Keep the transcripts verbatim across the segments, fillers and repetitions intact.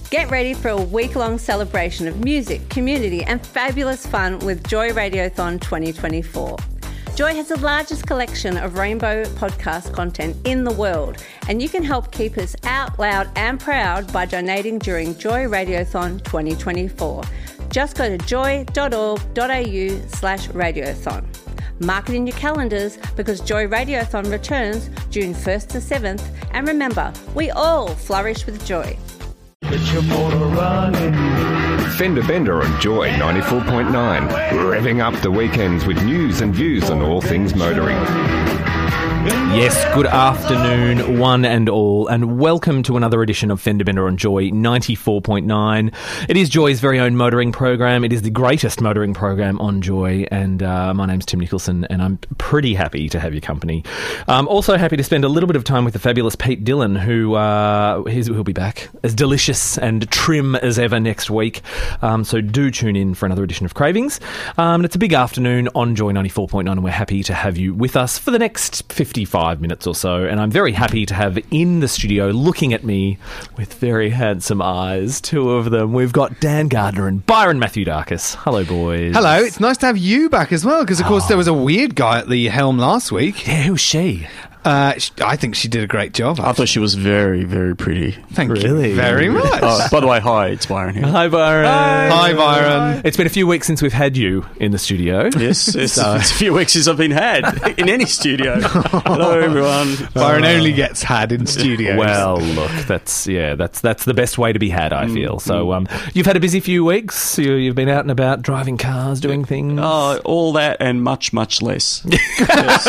Get ready for a week-long celebration of music, community and fabulous fun with Joy Radiothon twenty twenty-four. Joy has the largest collection of rainbow podcast content in the world, and you can help keep us out loud and proud by donating during Joy Radiothon twenty twenty-four. Just go to joy.org.au slash radiothon. Mark it in your calendars because Joy Radiothon returns June first to seventh, and remember, we all flourish with joy. Get your motor running. Fender Bender on Joy ninety-four point nine, revving up the weekends with news and views on all things motoring. Yes, good afternoon, one and all, and welcome to another edition of Fender Bender on Joy ninety-four point nine. It is Joy's very own motoring program. It is the greatest motoring program on Joy, and uh, my name's Tim Nicholson, and I'm pretty happy to have your company. I'm also happy to spend a little bit of time with the fabulous Pete Dillon, who uh, he's, he'll be back as delicious and trim as ever next week. Um, so do tune in for another edition of Cravings. Um, and it's a big afternoon on Joy ninety-four point nine, and we're happy to have you with us for the next fifty-five minutes or so, and I'm very happy to have in the studio, looking at me with very handsome eyes, two of them. We've got Dan Gardner and Byron Matthew Darkus. Hello, boys. Hello. It's nice to have you back as well, because of course Oh. there was a weird guy at the helm last week. Yeah, who's she? Uh, sh- I think she did a great job. I thought she was very, very pretty. Thank Really? you very much. Oh, by the way, hi, it's Byron here. Hi, Byron. Hi, Byron. It's been a few weeks since we've had you in the studio. Yes, it's, it's a few weeks since I've been had in any studio. Hello, everyone. Byron only gets had in studios. Well, look, that's yeah, that's that's the best way to be had, I feel. So, um, you've had a busy few weeks. You, you've been out and about, driving cars, doing things. Oh, all that and much, much less. Yes,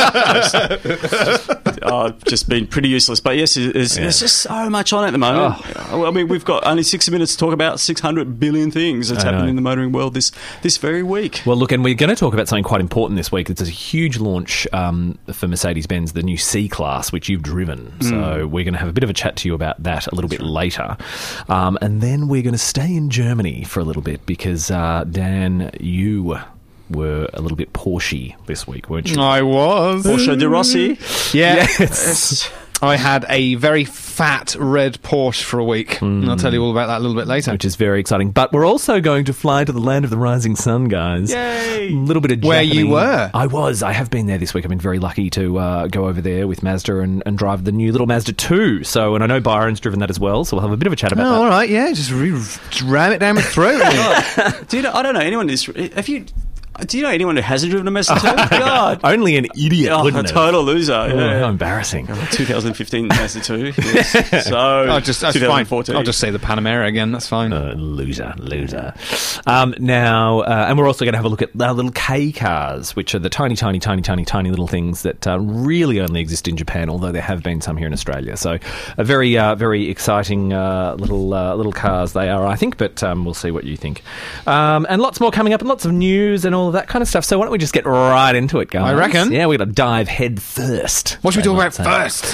just, uh, just been pretty useless. But yes, there's, Yeah. there's just so much on at the moment. I mean, we've got only sixty minutes to talk about six hundred billion things that's I know. happened in the motoring world this this very week. Well, look, and we're going to talk about something quite important this week. It's a huge launch um, for Mercedes-Benz, the new C-Class, which you've driven. So we're going to have a bit of a chat to you about that a little bit later. Um, and then we're going to stay in Germany for a little bit because, uh, Dan, you were a little bit Porsche this week, weren't you? I was. Porsche de Rossi. Yeah. Yes. I had a very fat red Porsche for a week. And I'll tell you all about that a little bit later. Which is very exciting. But we're also going to fly to the land of the rising sun, guys. Yay! A little bit of Where you Japanese- were? I was. I have been there this week. I've been very lucky to uh, go over there with Mazda and, and drive the new little Mazda two. So, and I know Byron's driven that as well, so we'll have a bit of a chat about Oh, that. all right, yeah, just, re- just ram it down my throat. Do you know, I don't know anyone who's. Have you? Do you know anyone who hasn't driven a Mazda two? God. Only an idiot Oh, wouldn't a have. total loser. Oh, Yeah. how embarrassing. twenty fifteen Mazda two. Yes. So I'll just, that's fine. twenty fourteen. I'll just say the Panamera again, that's fine. Uh, loser, loser. Um, now, uh, and we're also going to have a look at our little K cars, which are the tiny, tiny, tiny, tiny, tiny little things that uh, really only exist in Japan, although there have been some here in Australia. So, a very, uh, very exciting uh, little uh, little cars they are, I think. But um, we'll see what you think. Um, and lots more coming up, and lots of news and all of that kind of stuff. So, why don't we just get right into it, guys? I reckon. Yeah, we're going to dive head first. What should we they talk might about say. first?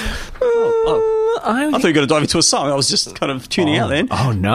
Oh, I, I thought you were going to dive into a song. I was just kind of tuning out then. Oh no,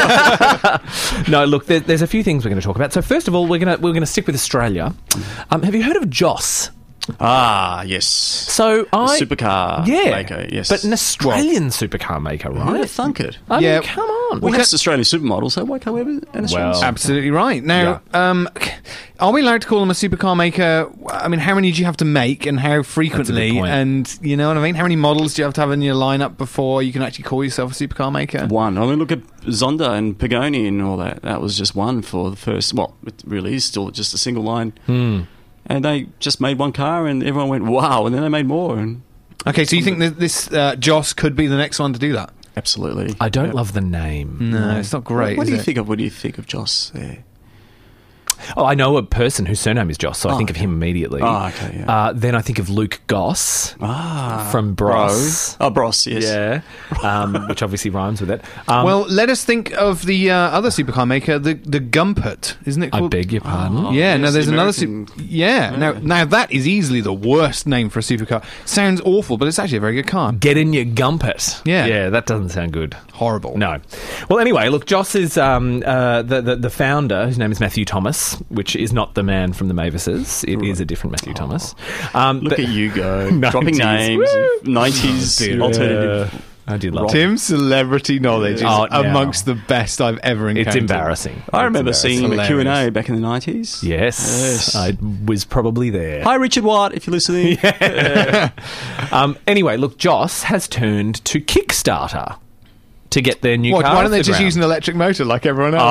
no! Look, there, there's a few things we're going to talk about. So first of all, we're going to we're going to stick with Australia. Um, have you heard of Joss? Ah, yes. So I Supercar yeah, maker, yes. but an Australian supercar maker, Who'd have right? thunk it? I Yeah. mean, come on. We have Australian supermodels, so why can't we have an Australian Well, supercar? Absolutely right. Now, um, are we allowed to call them a supercar maker? I mean, how many do you have to make and how frequently? point. And, you know what I mean? How many models do you have to have in your lineup before you can actually call yourself a supercar maker? One. I mean, look at Zonda and Pagani and all that. That was just one for the first. Well, it really is still just a single line. Hmm. And they just made one car, and everyone went wow, and then they made more. And Okay, so you think that this uh, Joss could be the next one to do that? absolutely, I don't Yep. love the name. No, it's not great. What is do you it? think of? What do you think of Joss there? Oh, I know a person whose surname is Joss, so I Oh, think of okay. him immediately. Oh, okay, yeah. Uh, then I think of Luke Goss Ah, from Bros. Bro. Oh, Bros. Yes. Yeah, um, which obviously rhymes with it. Um, Well, let us think of the uh, other supercar maker, the the Gumpert, isn't it I called? beg your pardon. Oh. Yeah, Yes, no, there's the another. American- Su- yeah, now now that is easily the worst name for a supercar. Sounds awful, but it's actually a very good car. Get in your gumpet. Yeah. Yeah, that doesn't sound good. Horrible. No. Well, anyway, look, Joss is um, uh, the, the the founder, whose name is Matthew Thomas, which is not the man from the Mavises. It is a different Matthew Thomas. Um, Look but- at you go. nineties. Dropping names. Woo! nineties Oh, dear. alternative. I did love it. Tim's celebrity knowledge is Oh, no. amongst the best I've ever encountered. It's embarrassing. I remember It's seeing him at Q and A Hilarious. back in the nineties. Yes, Yes. I was probably there. Hi, Richard White, if you're listening. Um, anyway, look, Joss has turned to Kickstarter to get their new What, car why off don't they the just ground. use an electric motor like everyone else?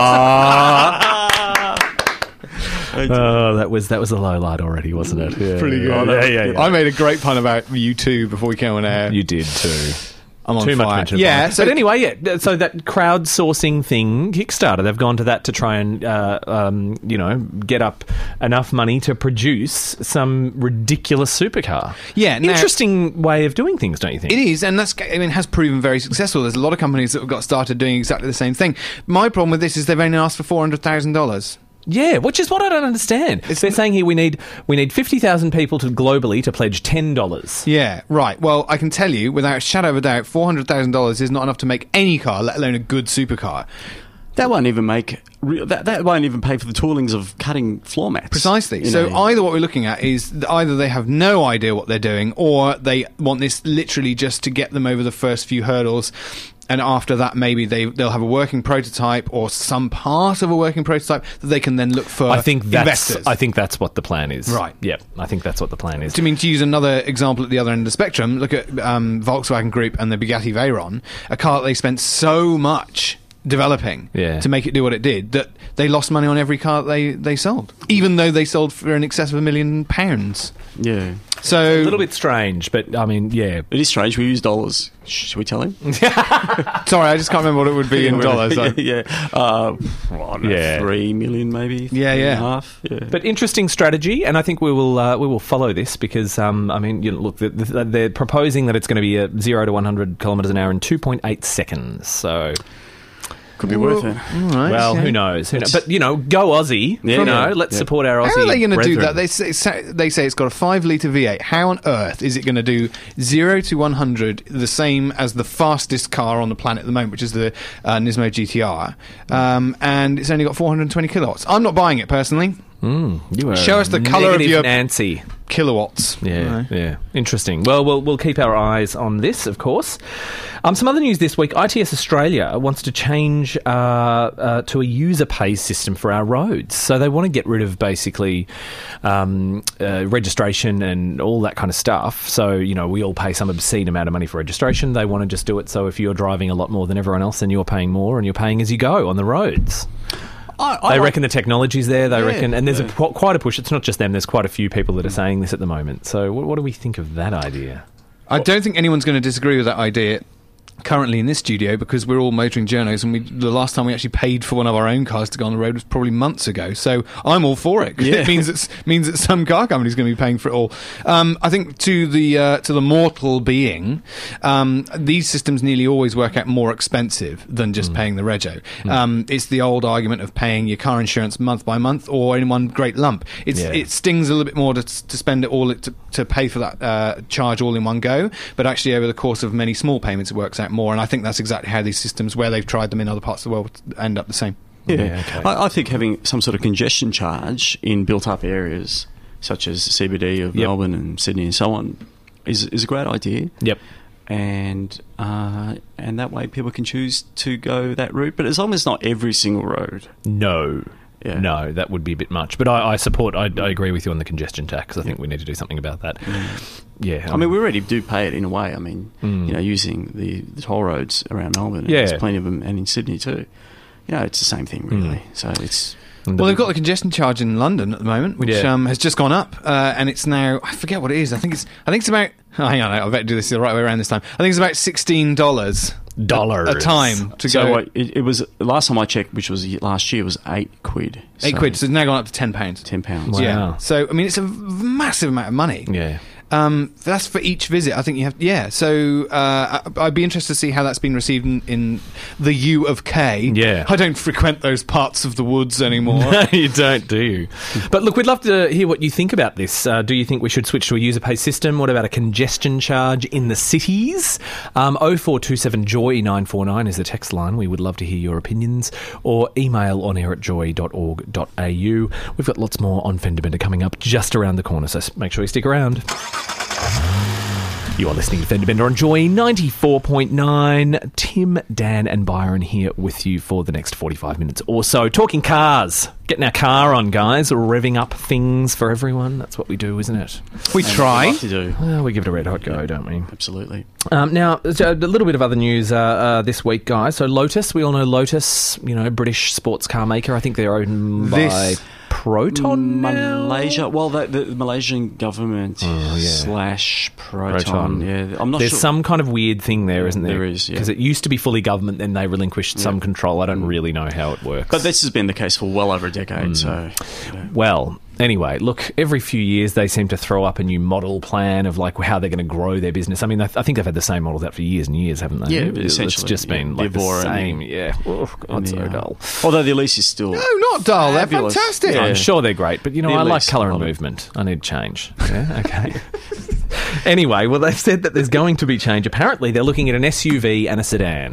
Oh, that was that was a low light already, wasn't it? Yeah. Pretty good. Oh, yeah, yeah, yeah. I made a great pun about you two before we came on air. You did too. I'm on Too much fire. mention of Yeah, fire. so but anyway, yeah. So that crowdsourcing thing, Kickstarter, they've gone to that to try and uh, um, you know get up enough money to produce some ridiculous supercar. Yeah, now- interesting way of doing things, don't you think? It is, and that's I mean has proven very successful. There's a lot of companies that have got started doing exactly the same thing. My problem with this is they've only asked for four hundred thousand dollars. Yeah, which is what I don't understand. They're saying here we need we need fifty thousand people to globally to pledge ten dollars. Yeah, right. Well, I can tell you without a shadow of a doubt, four hundred thousand dollars is not enough to make any car, let alone a good supercar. That won't even make re- that. That won't even pay for the toolings of cutting floor mats. Precisely. You So know. either what we're looking at is th- either they have no idea what they're doing, or they want this literally just to get them over the first few hurdles. And after that, maybe they, they'll have a working prototype or some part of a working prototype that they can then look for I think that's investors. I think that's what the plan is. Right. Yep. I think that's what the plan is. To mean to use another example at the other end of the spectrum, look at um, Volkswagen Group and the Bugatti Veyron, a car that they spent so much developing Yeah. to make it do what it did that they lost money on every car that they, they sold, even though they sold for in excess of a million pounds. yeah, So A little bit strange, but I mean, yeah. it is strange. We use dollars. Should we tell him? sorry, I just can't remember what it would be in dollars. I- yeah, uh, well, I don't know, Yeah. three million maybe. Yeah, three yeah. and a half. Yeah. But interesting strategy, and I think we will uh, we will follow this because um, I mean, you know, look, the, the, they're proposing that it's going to be a zero to one hundred kilometers an hour in two point eight seconds. So, Could be worth it. All right, well, okay. who knows? Who knows? But you know, go Aussie! Yeah, you know, yeah, let's yeah. support our Aussie. How are they going to do brethren. that? They say, say- they say it's got a five litre V eight. How on earth is it going to do zero to one hundred the same as the fastest car on the planet at the moment, which is the uh, Nismo G T R? Um, and it's only got four hundred twenty kilowatts. I'm not buying it personally. Mm, you are Show us the colour of negative your- Nancy. Kilowatts. Yeah, Right. yeah. Interesting. Well, we'll we'll keep our eyes on this, of course. Um, some other news this week. I T S Australia wants to change uh, uh, to a user pay system for our roads. So they want to get rid of basically um, uh, registration and all that kind of stuff. So, you know, we all pay some obscene amount of money for registration. They want to just do it so if you're driving a lot more than everyone else, then you're paying more and you're paying as you go on the roads. I, I They like- reckon the technology's there. They Yeah, reckon, and there's yeah. a, qu- quite a push. It's not just them. There's quite a few people that are saying this at the moment. So, what, what do we think of that idea? I don't think anyone's going to disagree with that idea currently in this studio because we're all motoring journos, and we, the last time we actually paid for one of our own cars to go on the road was probably months ago. So I'm all for it. 'Cause Yeah. It means it's, means that some car company's going to be paying for it all. Um, I think to the uh, to the mortal being, um, these systems nearly always work out more expensive than just paying the rego. Um, it's the old argument of paying your car insurance month by month or in one great lump. It's, Yeah. It stings a little bit more to, to spend it all to, to pay for that uh, charge all in one go, but actually over the course of many small payments it works out more, and I think that's exactly how these systems, where they've tried them in other parts of the world, end up the same. Yeah, Yeah, okay. I, I think having some sort of congestion charge in built-up areas, such as C B D of Yep. Melbourne and Sydney and so on, is is a great idea. Yep. And uh, and that way people can choose to go that route. But as long as not every single road. No. Yeah. No, that would be a bit much. But I, I support, I, I agree with you on the congestion tax. I think we need to do something about that. Yeah. I mean, we already do pay it in a way. I mean, Mm. you know, using the, the toll roads around Melbourne. Yeah. There's plenty of them, and in Sydney too. You know, it's the same thing, really. So it's... And Well, the- they've got the congestion charge in London at the moment, which Yeah. um, has just gone up, uh, and it's now, I forget what it is. I think it's I think it's about. Oh, hang on, I better do this the right way around this time. I think it's about sixteen dollars Dollars. a time to so go. what, it, it was... Last time I checked, which was y- last year, was eight quid. Eight So quid, so it's now gone up to ten pounds. ten pounds. Wow. Yeah. So I mean, it's a v- massive amount of money. Yeah. Um, that's for each visit. I think you have. Yeah. So uh, I- I'd be interested to see how that's been received in, in the U of K. Yeah. I don't frequent those parts of the woods anymore. No, you don't, do you? But look, we'd love to hear what you think about this. Uh, do you think we should switch to a user pay system? What about a congestion charge in the cities? Um, oh four two seven joy nine four nine is the text line. We would love to hear your opinions. Or email on air at joy dot org dot a u. We've got lots more on Fender Bender coming up just around the corner, so s- make sure you stick around. You are listening to Fender Bender on Joy ninety-four point nine. Tim, Dan and Byron here with you for the next forty-five minutes or so. Talking cars. Getting our car on, guys. Revving up things for everyone. That's what we do, isn't it? We And try. we love to do. Well, we give it a red hot go, don't we? Absolutely. Um, now, a little bit of other news uh, uh, this week, guys. So Lotus, we all know Lotus, you know, British sports car maker. I think they're owned by This- Proton now? Malaysia. Well, the, the Malaysian government Oh, yeah. slash Proton. Proton. Yeah, I'm not There's sure. some kind of weird thing there, isn't there? There is, yeah. Because it used to be fully government, then they relinquished some control. I don't really know how it works. But this has been the case for well over a decade. Mm. So, you know. Well, anyway, look, every few years they seem to throw up a new model plan of like how they're going to grow their business. I mean, I think they've had the same models out for years and years, haven't they? Yeah, It's essentially, just been yeah. like The the Evora and same. the- Yeah. Oh, God, And so the, uh, dull. Although the Elise is still. No, not dull. They're Fabulous. fantastic. Yeah. I'm sure they're great, but you know, The I like Elise, colour I and love it. movement. I need change. Yeah, okay. Anyway, well, they've said that there's going to be change. Apparently, they're looking at an S U V and a sedan.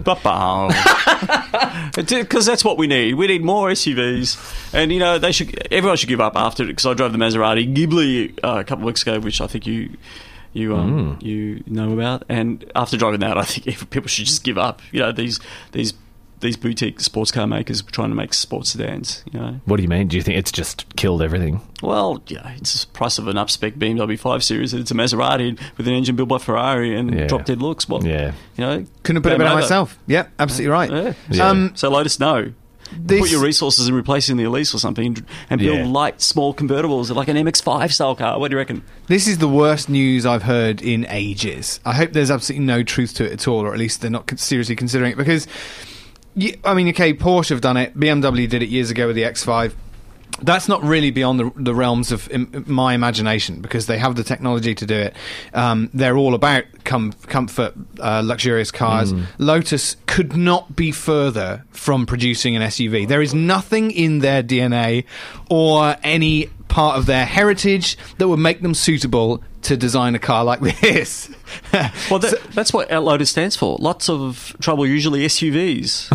Because that's what we need. We need more S U Vs, and you know they should. Everyone should give up after it. Because I drove the Maserati Ghibli uh, a couple of weeks ago, which I think you. You um Mm. you know about, and after driving that, I think people should just give up. You know these these these boutique sports car makers trying to make sports sedans. You know, What do you mean? Do you think it's just killed everything? well, yeah, it's the price of an up-spec B M W five Series, and it's a Maserati with an engine built by Ferrari and Yeah. drop-dead looks. Well, Yeah. you know, Couldn't have put it game better over. myself. Yeah, absolutely right. Yeah. Yeah. Um, So Lotus, no. this, Put your resources in replacing the Elise or something, and build Yeah. light, small convertibles like an M X five style car. What do you reckon? This is the worst news I've heard in ages. I hope there's absolutely no truth to it at all, or at least they're not con- seriously considering it. Because, y- I mean, okay, Porsche have done it. B M W did it years ago with the X five. That's not really beyond the, the realms of im- my imagination because they have the technology to do it. Um, they're all about com- comfort, uh, luxurious cars. Lotus could not be further from producing an S U V. There is nothing in their D N A or any part of their heritage that would make them suitable to design a car like this. Well, that, that's what Lotus stands for. Lots of trouble, usually S U Vs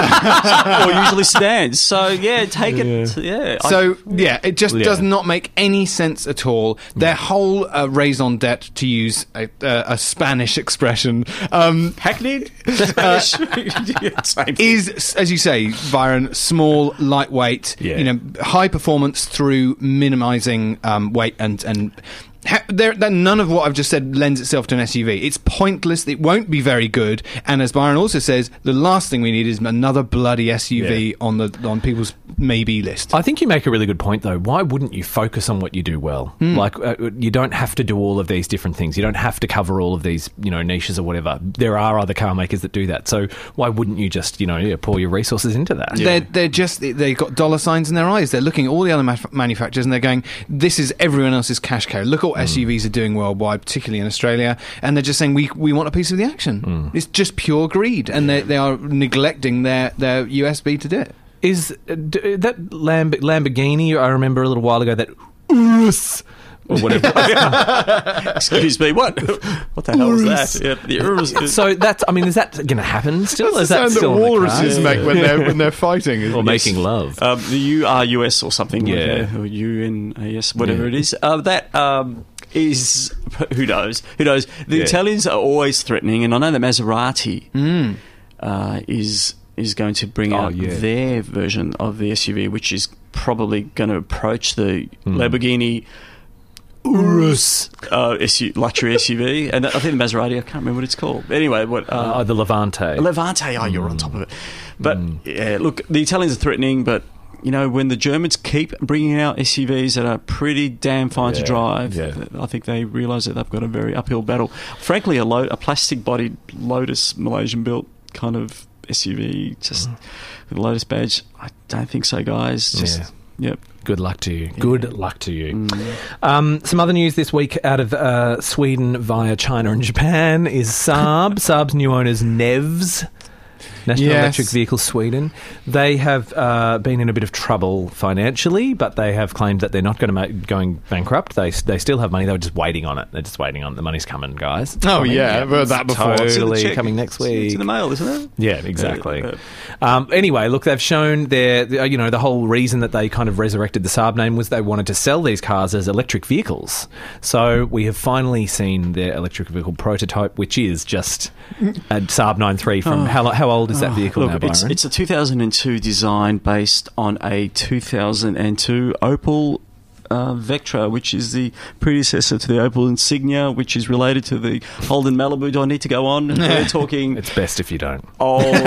or usually sedans. So yeah, take it. Yeah. I- So yeah, it just Yeah. does not make any sense at all. Their whole uh, raison d'etre, to use a, a, a Spanish expression, um, hackneyed Spanish. Yeah, same thing. is, as you say, Byron, small, lightweight. Yeah. You know, high performance through minimising um, weight and and. Ha- there, there, none of what I've just said lends itself to an S U V. It's pointless. It won't be very good. And as Byron also says, the last thing we need is another bloody S U V Yeah. on the on people's maybe list. I think you make a really good point, though. Why wouldn't you focus on what you do well? Like, uh, you don't have to do all of these different things. You don't have to cover all of these, you know, niches or whatever. There are other car makers that do that. So why wouldn't you just, you know, yeah, pour your resources into that? They're, they're just, they've got dollar signs in their eyes. They're looking at all the other maf- manufacturers and they're going, this is everyone else's cash cow. Look at what S U Vs are doing worldwide, particularly in Australia. And they're just saying, we we want a piece of the action. It's just pure greed. And they, they are neglecting their, their U S B to do it. Is uh, d- that Lamb- Lamborghini, I remember a little while ago, that Urus, or whatever. Excuse me. What? What the hell was that? Yeah, the Urus. So that's, I mean, is that going to happen still? Is that still in the cards? make when they're when they're fighting. Or making love? Um, the U R U S or something, Yeah. like that, or U N A S, whatever Yeah. it is. Uh, that um, is who knows? Who knows? The Yeah. Italians are always threatening, and I know that Maserati Mm. uh, is is going to bring Oh, out yeah. their version of the S U V, which is probably going to approach the Hmm. Lamborghini Urus uh, S U, luxury S U V, and I think the Maserati. I can't remember what it's called. Anyway, what? Uh, the Levante. Levante, oh, you're on top of it. But, yeah, look, the Italians are threatening, but, you know, when the Germans keep bringing out S U Vs that are pretty damn fine to Yeah, drive, yeah. I think they realise that they've got a very uphill battle. Frankly, a, lo- a plastic-bodied Lotus Malaysian-built kind of S U V, just with a Lotus badge, I don't think so, guys. Just, Yeah. yep. Good luck to you. Good luck to you. Um, some other news this week out of uh, Sweden via China and Japan is Saab. Saab's new owners, Nevs. National Yes. Electric Vehicle Sweden. They have uh, been in a bit of trouble financially, but they have claimed that they're not going to make going bankrupt. They they still have money. They were just waiting on it. They're just waiting on it. The money's coming, guys. Oh, Coming. yeah, I've heard that before. It's in the Totally check. coming next It's- week. It's in the mail, isn't it? Yeah, exactly. Uh, Um, anyway, look, they've shown their, the- you know, the whole reason that they kind of resurrected the Saab name was they wanted to sell these cars as electric vehicles. So we have finally seen their electric vehicle prototype, which is just a Saab nine three from, how, how old is that vehicle Look, now, Byron? it's, it's a two thousand two design based on a two thousand two Opel uh, Vectra, which is the predecessor to the Opel Insignia, which is related to the Holden Malibu. Do I need to go on? We're talking It's best if you don't. old,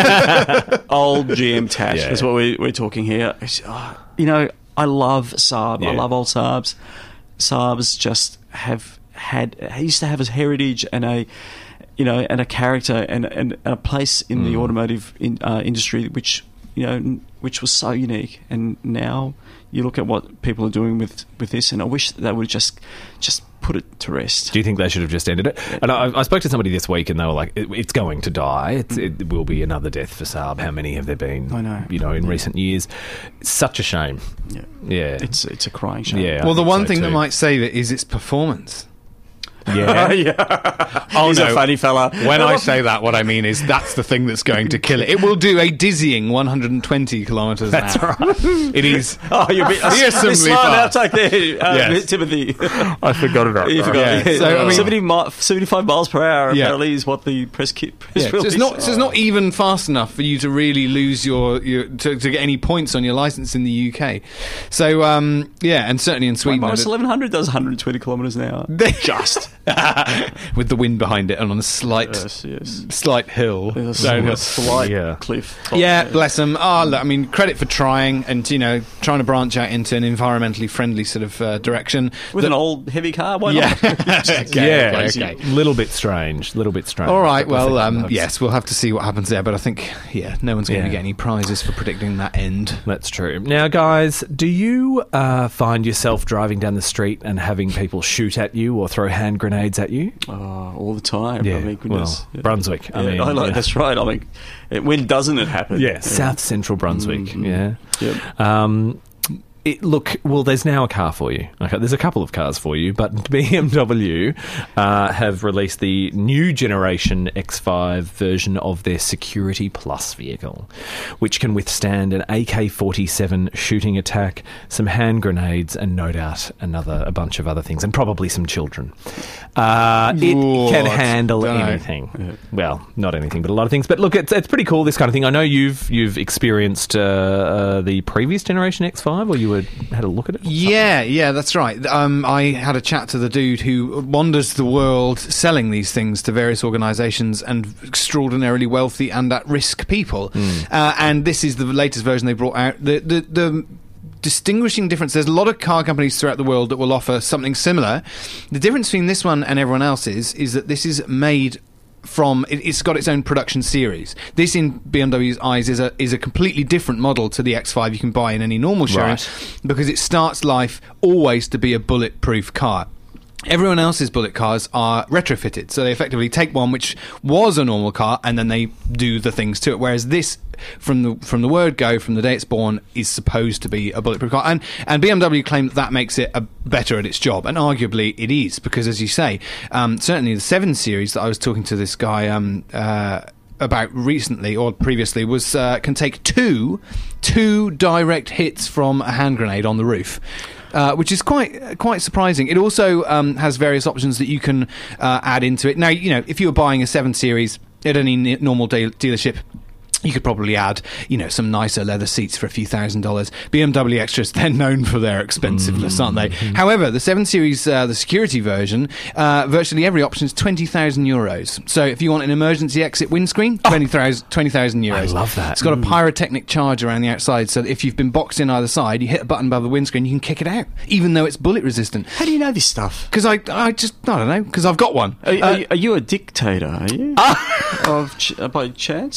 old G M Tash. Yeah. That's what we, we're talking here. It's, oh, you know, I love Saab. I Yeah. love old Saabs. Saabs just have had. He used to have a heritage and a, you know, and a character and and, and a place in the automotive in, uh, industry, which you know, n- which was so unique. And now you look at what people are doing with, with this, and I wish that they would just just put it to rest. Do you think they should have just ended it? And I, I spoke to somebody this week, and they were like, it, "It's going to die. It's, it will be another death for Saab. How many have there been? I know. You know, in recent years. It's such a shame. Yeah, Yeah, it's it's a crying shame. Yeah. I Well, the think one so thing that too. might save it is its performance. yeah. yeah. Oh, He's no. a funny fella. When I say that, what I mean is that's the thing that's going to kill it. It will do a dizzying one hundred twenty kilometres an hour. It is Oh, you're a bit fearsomely smart fast. outtake there, uh, Yes. Timothy. I forgot about You forgot. Yeah. Yeah. So, I mean- seventy mi- seventy-five miles per hour Yeah. apparently is what the press kit press Yeah, so release. it's not. So it's not even fast enough for you to really lose your, your to, to get any points on your license in the U K. So um, yeah, and certainly in My Sweden, Morris it- eleven hundred does one hundred twenty kilometres an hour. just with the wind behind it and on a slight Yes, yes. slight hill. There's downhill. a slight Yeah. cliff. Yeah, bless them. Oh, look, I mean, credit for trying and you know trying to branch out into an environmentally friendly sort of uh, direction. With That- an old heavy car, why yeah, not? okay, yeah, okay, okay. little bit strange, little bit strange. All right, But I well, think um, that's- yes, we'll have to see what happens there. But I think, yeah, no one's going to Yeah. get any prizes for predicting that end. That's true. Now, guys, do you uh, find yourself driving down the street and having people shoot at you or throw hand grenades at you? Oh, all the time. I mean, goodness. well, Brunswick. I Yeah, mean, I like, yeah. that's right. I mean, it, when doesn't it happen? Yeah, South Central Brunswick. Mhm. Yeah. Yep. Um, it, look, well, there's now a car for you. Okay, there's a couple of cars for you, but B M W uh, have released the new generation X five version of their Security Plus vehicle, which can withstand an A K forty-seven shooting attack, some hand grenades, and no doubt another a bunch of other things, and probably some children. Uh, it What? can handle Dunno. anything. Well, not anything, but a lot of things. But look, it's, it's pretty cool, this kind of thing. I know you've you've experienced uh, uh, the previous generation X five, or you were, had a look at it? Yeah, yeah, that's right. Um, I had a chat to the dude who wanders the world selling these things to various organisations and extraordinarily wealthy and at-risk people. Uh, and this is the latest version they brought out. The the the distinguishing difference, there's a lot of car companies throughout the world that will offer something similar. The difference between this one and everyone else's is that this is made from it, it's got its own production series. This, in B M W's eyes, is a is a completely different model to the X five you can buy in any normal showroom, Right. because it starts life always to be a bulletproof car. Everyone else's bullet cars are retrofitted, so they effectively take one which was a normal car and then they do the things to it. Whereas this, from the from the word go, from the day it's born, is supposed to be a bulletproof car, and and B M W claim that that makes it a better at its job, and arguably it is, because as you say, um, certainly the seven series that I was talking to this guy um, uh, about recently or previously was uh, can take two two direct hits from a hand grenade on the roof. Uh, which is quite quite surprising. It also um, has various options that you can uh, add into it. Now, you know, if you were buying a seven series at any n- normal de- dealership, you could probably add, you know, some nicer leather seats for a few thousand dollars. B M W Extras, they're known for their expensiveness, aren't they? However, the seven series, uh, the security version, uh, virtually every option is twenty thousand euros. So if you want an emergency exit windscreen, twenty thousand euros. I love that. It's got a pyrotechnic charge around the outside, so that if you've been boxed in either side, you hit a button above the windscreen, you can kick it out, even though it's bullet resistant. How do you know this stuff? Because I, I just, I don't know, because I've got one. Are, Uh, are, you, are you a dictator? Are you? of ch- uh, by chance of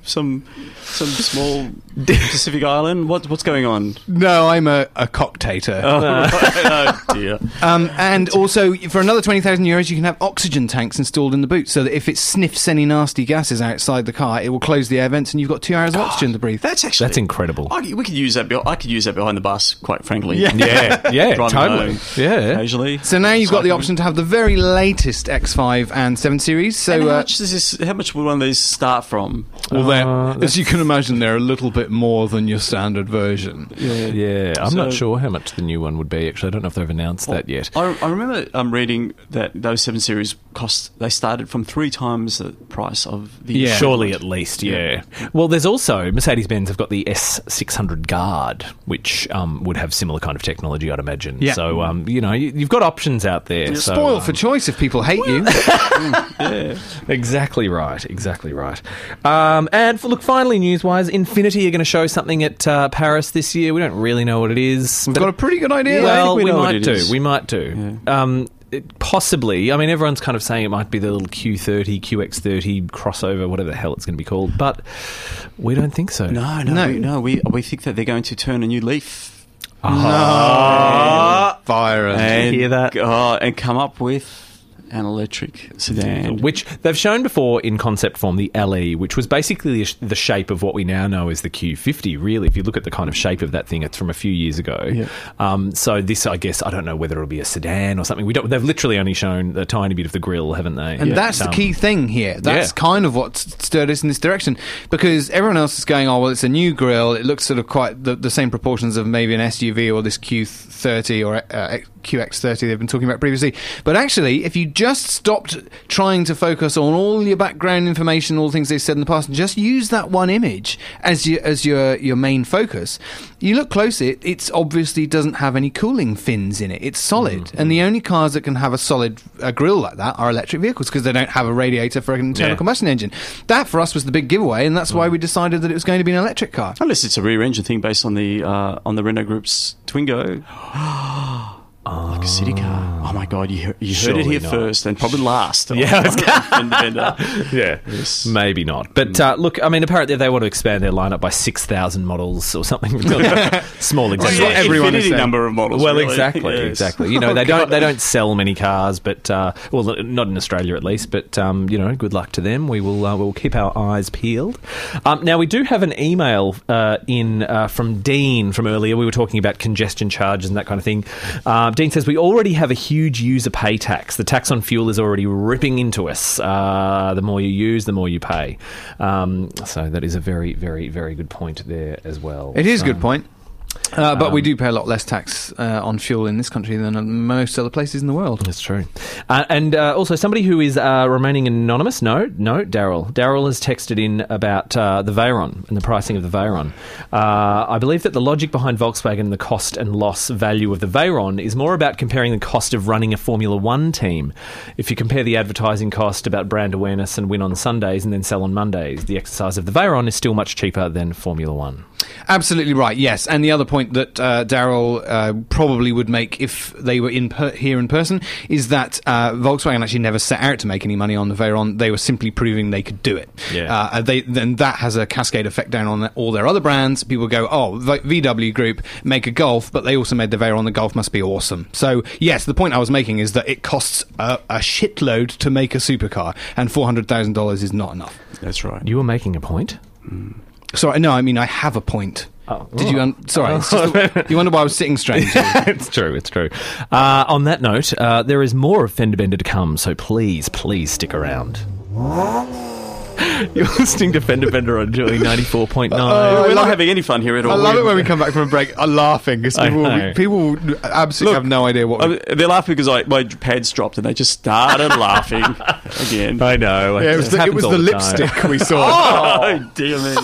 some some small Pacific island? What, what's going on? No, I'm a, a cocktator. Oh, oh dear. Um, and also, for another twenty thousand euros, you can have oxygen tanks installed in the boot, so that if it sniffs any nasty gases outside the car, it will close the air vents, and you've got two hours of oxygen to breathe. That's actually That's incredible. I, we could use that. be- I could use that behind the bus, quite frankly. Yeah. Yeah, yeah, Driving totally. home Yeah. occasionally. So now you've got the Cycling. option to have the very latest X five and seven series. So And how uh, much does this? How much would one of these start from? well, they're- Uh, as you can imagine, they're a little bit more than your standard version. Yeah, Yeah, I'm So- not sure how much the new one would be. Actually, I don't know if they've announced that yet. I, I remember um, reading that those seven series cost. They started from three times the price of the. Yeah. Surely, at least, yeah. Well, there's also Mercedes-Benz have got the S six hundred Guard, which um, would have similar kind of technology, I'd imagine. Yeah. So, um, you know, you, you've got options out there. So, Spoiled um, for choice if people hate you. Yeah. Exactly right. Exactly right. Um, and for, look, finally, news-wise, Infinity are going to show something at uh, Paris this year. We don't really know what it is. We've but- got a pretty good idea. Yeah, I well, think we we, know what might it do. is. We might do. Um, it, possibly. I mean, everyone's kind of saying it might be the little Q thirty, Q X thirty crossover, whatever the hell it's going to be called. But we don't think so. No, no, No. We, no. We we think that they're going to turn a new leaf Ah, fire us. and hear that? Oh, and come up with an electric sedan. Which they've shown before in concept form, the L E, which was basically the shape of what we now know as the Q fifty, really. If you look at the kind of shape of that thing, it's from a few years ago. Yeah. Um, so this, I guess, I don't know whether it'll be a sedan or something. We don't. They've literally only shown a tiny bit of the grille, haven't they? And that's the Um, key thing here. That's yeah. kind of what stirred us in this direction, because everyone else is going, oh, well, it's a new grille. It looks sort of quite the, the same proportions of maybe an S U V or this Q thirty or uh, Q X thirty they've been talking about previously. But actually, if you just stopped trying to focus on all your background information, all the things they've said in the past, and just use that one image as your, as your, your main focus, you look closely, it it's obviously doesn't have any cooling fins in it. It's solid. Mm-hmm. And the only cars that can have a solid uh, grille like that are electric vehicles, because they don't have a radiator for an internal Yeah. combustion engine. That, for us, was the big giveaway, and that's why we decided that it was going to be an electric car. Unless it's a rear engine thing based on the uh, on the Renault Group's Twingo. Like a city car. Oh my God, you, heard- you heard Surely it here not. first and probably last. Yeah, I was on the vendor. Yeah, Yes. maybe not. But uh, look, I mean, apparently they want to expand their lineup by six thousand models or something. Small example. what everyone is Infinity saying. number of models. Well, really. exactly, Yes. exactly. You know, they don't they don't sell many cars, but uh, well, not in Australia at least. But um, you know, good luck to them. We will uh, we'll keep our eyes peeled. Um, now we do have an email uh, in uh, from Dean from earlier. We were talking about congestion charges and that kind of thing. Uh, Dean says we already have a huge user pay tax. The tax on fuel is already ripping into us. Uh, the more you use, the more you pay. Um, so that is a very, very, very good point there as well. It is a So- good point. Uh, but we Um, do pay a lot less tax uh, on fuel in this country than in most other places in the world. That's true. Uh, and uh, also, somebody who is uh, remaining anonymous, no, no, Daryl. Daryl has texted in about uh, the Veyron and the pricing of the Veyron. Uh, I believe that the logic behind Volkswagen and the cost and loss value of the Veyron is more about comparing the cost of running a Formula One team. If you compare the advertising cost about brand awareness and win on Sundays and then sell on Mondays, the exercise of the Veyron is still much cheaper than Formula One. Absolutely right, yes. And the other point that uh, Daryl uh, probably would make if they were in per- here in person is that uh, Volkswagen actually never set out to make any money on the Veyron. They were simply proving they could do it. Yeah. Uh, they, then that has a cascade effect down on all their other brands. People go, oh, v- V W Group make a Golf, but they also made the Veyron. The Golf must be awesome. So, yes, the point I was making is that it costs a, a shitload to make a supercar, and four hundred thousand dollars is not enough. That's right. You were making a point? Sorry, no, I mean, I have a point. Oh. Did you? Un- sorry, it's just the- you wonder why I was sitting strangely. It's true, it's true. Uh, on that note, uh, there is more of Fender Bender to come, so please, please stick around. You're listening to Fender Bender on Joy ninety-four point nine. Oh, I We're love not it. having any fun here at all. I love We're- it when we come back from a break are laughing because I people, know. people absolutely Look, have no idea what. Uh, they're laughing because I, my pads dropped and they just started laughing again. I know. yeah, it was the, it was the lipstick we saw. Oh, dear me.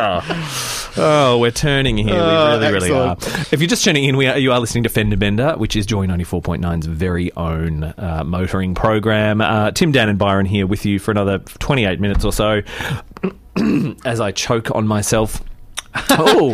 Oh, we're turning here. Oh, we really, really are. excellent. If you're just tuning in, we are, you are listening to Fender Bender, which is Joy ninety-four point nine's very own uh, motoring program. Uh, Tim, Dan and Byron here with you for another twenty-eight minutes or so as I choke on myself. Oh,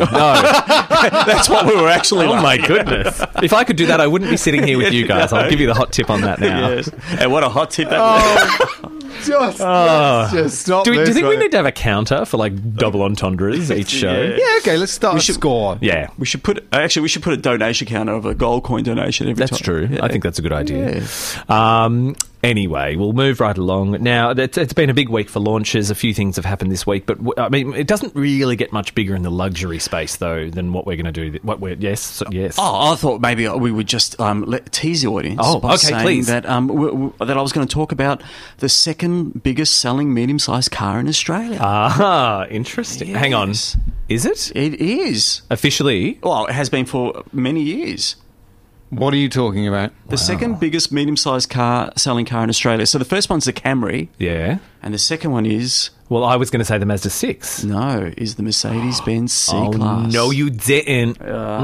no. That's what we were actually. Oh, my goodness. If I could do that, I wouldn't be sitting here with you guys. I'll give you the hot tip on that now. Yes. And what a hot tip that Oh, just, Oh. just stop Do, we, do this, you think we right? need to have a counter for, like, double entendres each show? Yeah. Yeah, okay, let's start We a should- score. Yeah. We should put actually we should put a donation counter of a gold coin donation every That's time. true. Yeah. I think that's a good idea. Um, anyway, we'll move right along. Now, it's, it's been a big week for launches. A few things have happened this week, but w- I mean, it doesn't really get much bigger in the luxury space, though, than what we're going to do. th- What we're yes, so- yes. Oh, I thought maybe we would just um, let, tease the audience. Oh, by okay, saying please. That um, w- w- that I was going to talk about the second biggest selling medium-sized car in Australia. Ah, interesting. Hang on, Yes. is it It is. officially? Well, it has been for many years. What are you talking about? The second biggest medium-sized car selling car in Australia. So the first one's the Camry, Yeah. and the second one is Well, I was going to say the Mazda six. no, is the Mercedes-Benz Oh, C-Class. no, you didn't.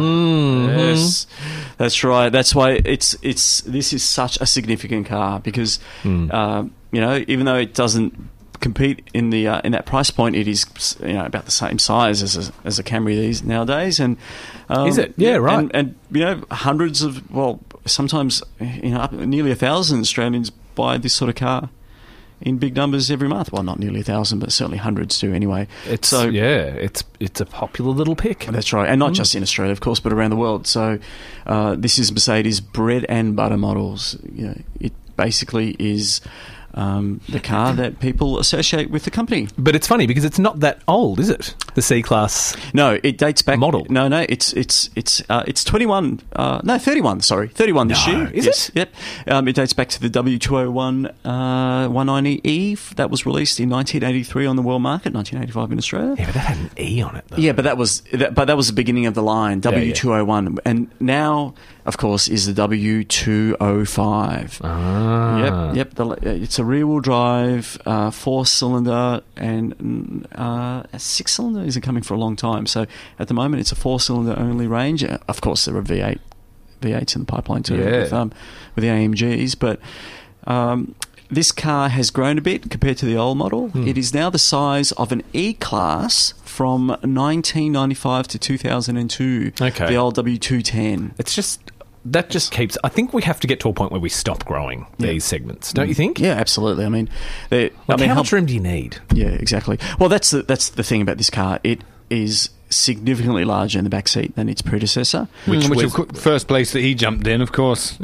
Mhm. Yes, that's right. That's why it's it's this is such a significant car because Hmm. uh, you know even though it doesn't compete in the uh, in that price point, it is you know about the same size as a, as a Camry these nowadays. And um, Is it? Yeah, right. And, and you know hundreds of well sometimes you know up, nearly a thousand Australians buy this sort of car in big numbers every month. Well, not nearly a thousand, but certainly hundreds do anyway. It's so yeah, it's it's a popular little pick. that's right, and not just in Australia, of course, but around the world. So, uh, this is Mercedes' bread and butter models. You know, it basically is um, the car that people associate with the company. But it's funny because it's not that old, is it? The C-Class. No, it dates back. Model. No, no, it's it's it's uh, it's twenty-one. Uh, no, thirty-one. Sorry, thirty-one this No, year. is yes, it? Yep. Um, it dates back to the W two oh one uh, one ninety E that was released in nineteen eighty-three on the world market, nineteen eighty-five in Australia. Yeah, but that had an E on it, though. Yeah, but that was that, but that was the beginning of the line W two oh one, and now, of course, is the W two oh five. Ah. Yep, yep. The, it's a rear-wheel drive, uh, four-cylinder, and uh, a six-cylinder isn't coming for a long time. So at the moment, it's a four-cylinder only range. Uh, Of course, there are V eight V eights in the pipeline too Yeah. with, um, with the A M Gs, but. Um, This car has grown a bit compared to the old model. Hmm. It is now the size of an E-Class from nineteen ninety-five to two thousand two. Okay. The old W two ten. It's just that just keeps. I think we have to get to a point where we stop growing these segments. Don't you think? Yeah, absolutely. I mean, they- Like I mean, how much room do you need? Yeah, exactly. Well, that's the, that's the thing about this car. It is significantly larger in the back seat than its predecessor. Which, which was- of course, first place that he jumped in, of course.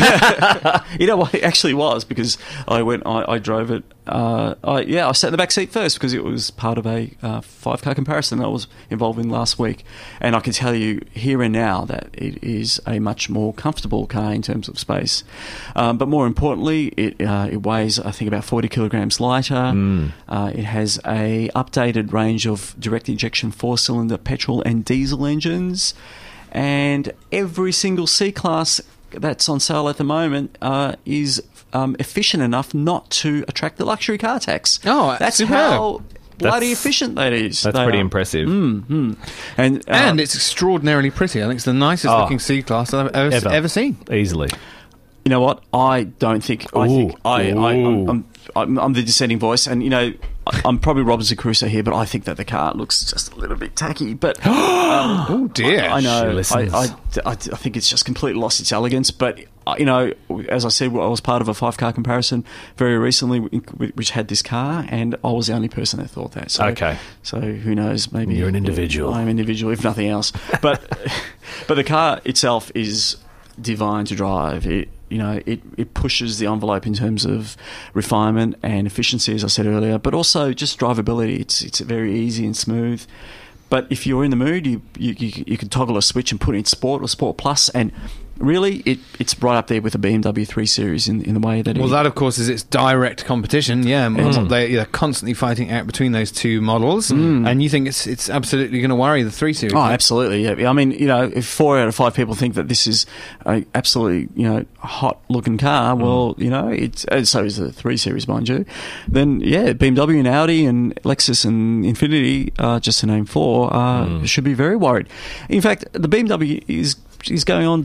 You know what? It actually was because I went, I, I drove it. Uh, I, yeah, I sat in the back seat first because it was part of a uh, five car comparison I was involved in last week, and I can tell you here and now that it is a much more comfortable car in terms of space. Um, but more importantly, it uh, it weighs I think about forty kilograms lighter. Mm. Uh, it has a updated range of direct injection four cylinder petrol and diesel engines, and every single C-Class that's on sale at the moment uh, is um, efficient enough not to attract the luxury car tax. Oh, that's superb. how bloody That's- efficient that is. That's They pretty are. impressive. Mm, And uh, And it's extraordinarily pretty. I think it's the nicest Oh. looking C-Class I've ever, Ever. ever seen. Easily. you know what? I don't think. I think Ooh. I, I, I'm, Ooh. I'm, I'm, I'm the dissenting voice, and you know, I- I'm probably Robinson Crusoe here, but I think that the car looks just a little bit tacky. But um, Oh dear. I She know. I, listens. I, I, I think it's just completely lost its elegance. But uh, you know, as I said, I was part of a five-car comparison very recently, which had this car, and I was the only person that thought that. So, Okay. So who knows? Maybe You're an individual. I'm an individual, if nothing else. But but the car itself is divine to drive. It you know it, it pushes the envelope in terms of refinement and efficiency, as I said earlier, but also just drivability. It's it's very easy and smooth. But if you're in the mood, you you, you, you can toggle a switch and put in Sport or Sport Plus, and really, it, it's right up there with the B M W three Series in, in the way that it... Well, that of course is its direct competition. Yeah, Mm. they, they're constantly fighting out between those two models, and you think it's it's absolutely going to worry the three series. Oh, absolutely. Yeah. I mean, you know, if four out of five people think that this is a absolutely, you know, hot looking car, well, you know, it's and so is the three series, mind you. Then, yeah, B M W and Audi and Lexus and Infiniti, uh, just to name four, uh, should be very worried. In fact, the B M W is is going on to be the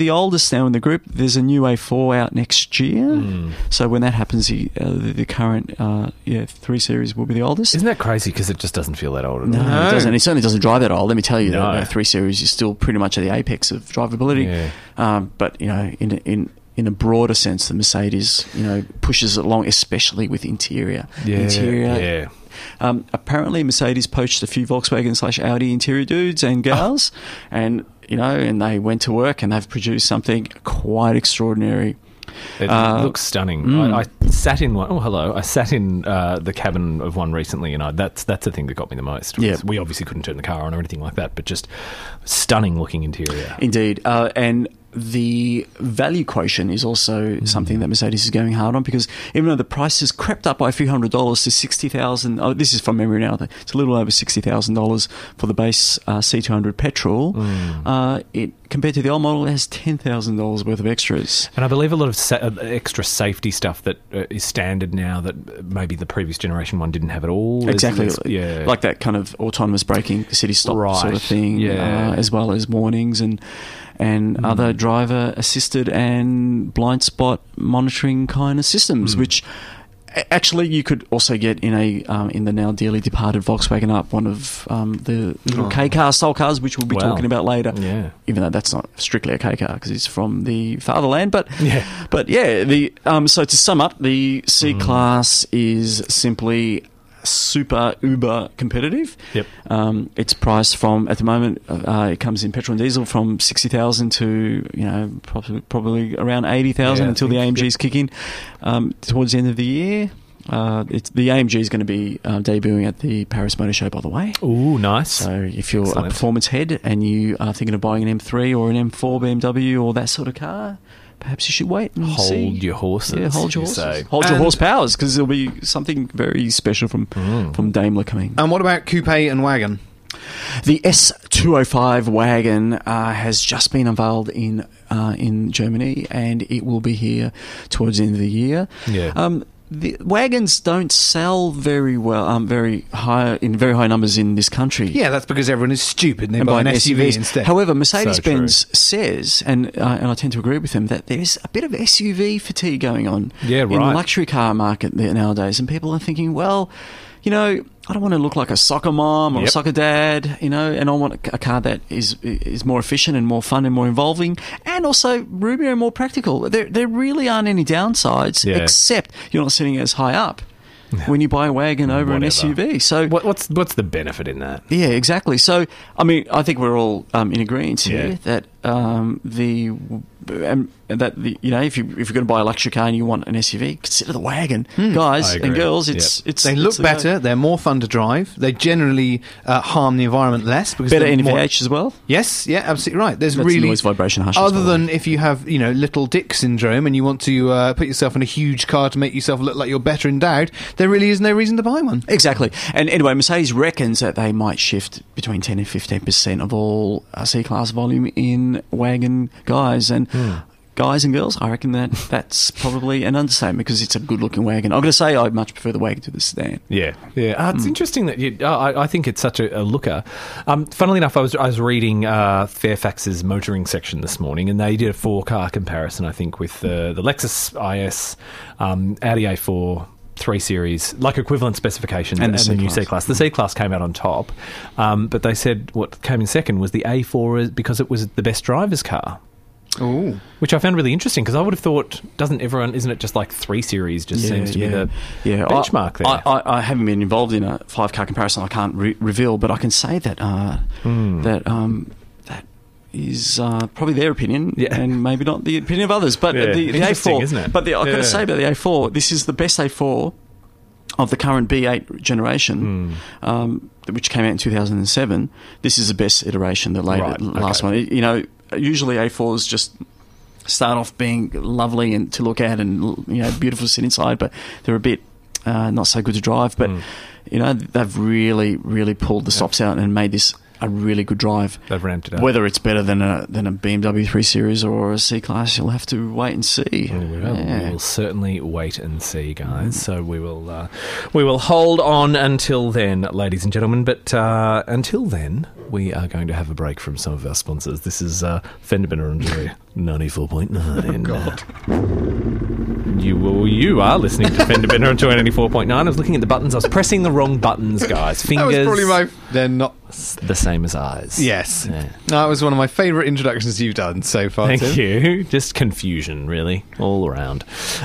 the oldest now in the group. There's a new A four out next year. Mm. So when that happens, the, uh, the, the current uh, yeah three Series will be the oldest. Isn't that crazy? Because it just doesn't feel that old at No, all. it doesn't. It certainly doesn't drive that old. Let me tell you, No. that uh, three Series is still pretty much at the apex of drivability. Yeah. Um, but you know, in in in a broader sense, the Mercedes, you know, pushes it along, especially with interior. Yeah, interior. yeah. Um, apparently, Mercedes poached a few Volkswagen slash Audi interior dudes and gals, and you know, and they went to work and they've produced something quite extraordinary. It Uh, looks stunning. mm. I, I sat in one. Oh, hello! I sat in uh, the cabin of one recently, and I, that's that's the thing that got me the most. Yeah. We obviously couldn't turn the car on or anything like that, but just stunning looking interior. Indeed, uh, and the value quotient is also Mm. something that Mercedes is going hard on, because even though the price has crept up by a few hundred dollars to sixty thousand, oh, this is from memory now, it's a little over sixty thousand dollars for the base uh, C two hundred petrol. Mm. Uh, it compared to the old model, it has ten thousand dollars worth of extras. And I believe a lot of sa- uh, extra safety stuff that uh, is standard now that maybe the previous generation one didn't have at all. Exactly, It's- yeah, like that kind of autonomous braking, city stop Right, sort of thing, yeah. uh, as well as warnings and and Mm. other driver assisted and blind spot monitoring kind of systems, Mm. which a- actually you could also get in a um, in the now dearly departed Volkswagen Up, one of um, the little Oh. K car style cars, which we'll be Wow. talking about later. Yeah. Even though that's not strictly a K car because it's from the fatherland, but Yeah. but yeah, the um, so to sum up, the C Mm. class is simply super uber competitive. Yep. Um, it's priced from at the moment. Uh, it comes in petrol and diesel from sixty thousand to you know probably probably around eighty thousand Yeah, I until the think, A M Gs kick in um, towards the end of the year. Uh, it's, the A M G is going to be uh, debuting at the Paris Motor Show, by the way. Ooh, nice. So if you're Excellent. a performance head and you are thinking of buying an M three or an M four B M W or that sort of car, perhaps you should wait and Hold see. your horses. Yeah, hold your you horses. say. Hold your And- horsepowers, because there'll be something very special from Mm. from Daimler coming. And what about coupe and wagon? The S two oh five wagon uh, has just been unveiled in uh, in Germany, and it will be here towards the end of the year. Yeah. Um, the wagons don't sell very well, um, very high in very high numbers in this country. Yeah, that's because everyone is stupid and they And buy an buying S U V S U Vs. instead. However, Mercedes-Benz says, and uh, and I tend to agree with them, that there's a bit of S U V fatigue going on Yeah, in the right. luxury car market there nowadays, and people are thinking, well, you know, I don't want to look like a soccer mom or Yep. a soccer dad, you know, and I want a, a car that is is more efficient and more fun and more involving, and also roomier and more practical. There there really aren't any downsides, Yeah. except you're not sitting as high up when you buy a wagon over an Whatever. S U V. So What, what's what's the benefit in that? yeah, exactly. So, I mean, I think we're all um, in agreement here Yeah. that um, the um, that the you know if you if you're going to buy a luxury car and you want an S U V, consider the wagon, guys I and agree. girls. It's Yep. it's They it's look the- better. They're more fun to drive. They generally uh, harm the environment less because better they're N more- V H as well. Yes, yeah, absolutely right. There's That's really noise vibration hushes, other by the than way. if you have you know little dick syndrome and you want to uh, put yourself in a huge car to make yourself look like you're better endowed. There really is no reason to buy one. Exactly. And anyway, Mercedes reckons that they might shift between ten and fifteen percent of all uh, C-Class volume in wagon guys. And guys and girls, I reckon that that's probably an understatement because it's a good-looking wagon. I'm going to say I much prefer the wagon to the sedan. Yeah, yeah. Uh, it's interesting that you. Uh, I, I think it's such a, a looker. Um, funnily enough, I was I was reading uh, Fairfax's motoring section this morning, and they did a four-car comparison. I think with the the Lexus I S, um, Audi A four. Three series, like equivalent specifications, And and, the the new C-Class. C-Class. The C-Class came out on top, um, but they said what came in second was the A four is- because it was the best driver's car, Ooh. which I found really interesting because I would have thought, doesn't everyone, isn't it just like three series just seems to be the yeah. benchmark I, there? I, I haven't been involved in a five-car comparison. I can't re- reveal, but I can say that uh, Hmm. that um, that is uh, probably their opinion, Yeah. and maybe not the opinion of others. But Yeah, the, the A interesting, four, isn't it? but the, I've got Yeah. to say about the A four, this is the best A four of the current B eight generation, Hmm. um, which came out in two thousand seven. This is the best iteration, the later, Right, last okay. one. You know, usually A fours just start off being lovely and to look at and you know beautiful to sit inside, but they're a bit uh, not so good to drive. But Mm. you know they've really, really pulled the stops out and made this a really good drive. They've ramped it up. Whether it's better than a than a B M W three Series or a C-Class, you'll have to wait and see. We will. Yeah. We will certainly wait and see, guys. So we will uh, we will hold on until then, ladies and gentlemen. But uh, until then, we are going to have a break from some of our sponsors. This is uh, Fender Bender and Joy ninety-four point nine. Oh, God. You, well, you are listening to Fender Bender and Joy ninety-four point nine. I was looking at the buttons. I was pressing the wrong buttons, guys. Fingers. That was probably my... They're not... the same as eyes. Yes. Yeah. That was one of my favourite introductions you've done so far. Thank Tim. you. Just confusion, really, all around.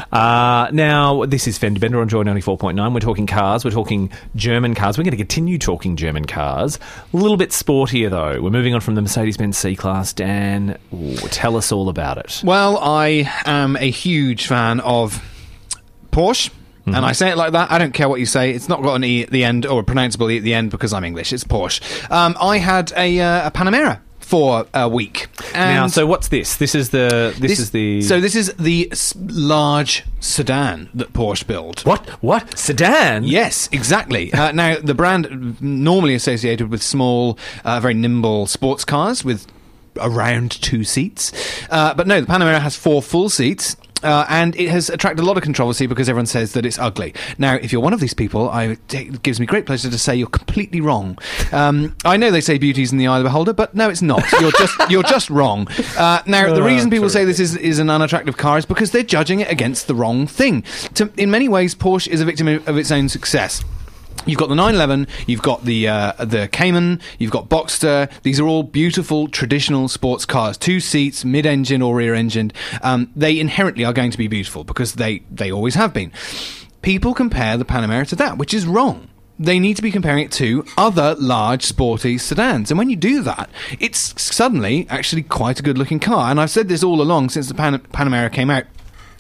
Uh, now, this is Fender Bender on Joy ninety-four point nine. We're talking cars. We're talking German cars. We're going to continue talking German cars. A little bit sportier, though. We're moving on from the Mercedes-Benz C-Class. Dan, ooh, tell us all about it. Well, I am a huge fan of Porsche. Mm-hmm. And I say it like that. I don't care what you say. It's not got an E at the end or a pronounceable E at the end because I'm English. It's Porsche. Um, I had a, uh, a Panamera for a week. And now, so what's this? This is the... This, this is the... So this is the s- large sedan that Porsche build. What? What? Sedan? Yes, exactly. uh, now, the brand normally associated with small, uh, very nimble sports cars with around two seats. Uh, but no, the Panamera has four full seats. Uh, and it has attracted a lot of controversy because everyone says that it's ugly. Now, if you're one of these people, I, it gives me great pleasure to say you're completely wrong. Um, I know they say beauty's in the eye of the beholder, but no, it's not. You're just you're just wrong. Uh, now, the reason people say this is, is an unattractive car is because they're judging it against the wrong thing. To, in many ways, Porsche is a victim of its own success. You've got the nine eleven, you've got the uh, the Cayman, you've got Boxster. These are all beautiful, traditional sports cars. Two seats, mid-engine or rear-engined. Um, they inherently are going to be beautiful because they, they always have been. People compare the Panamera to that, which is wrong. They need to be comparing it to other large, sporty sedans. And when you do that, it's suddenly actually quite a good-looking car. And I've said this all along since the Pan- Panamera came out.